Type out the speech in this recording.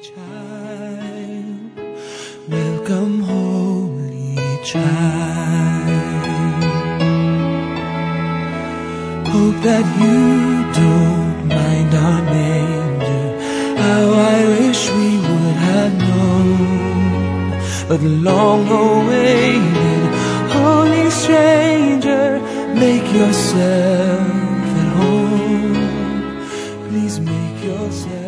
child. Welcome, holy child. Hope that you don't mind our manger. How I wish we would have known, but long-awaited holy stranger, make yourself at home. Please make yourself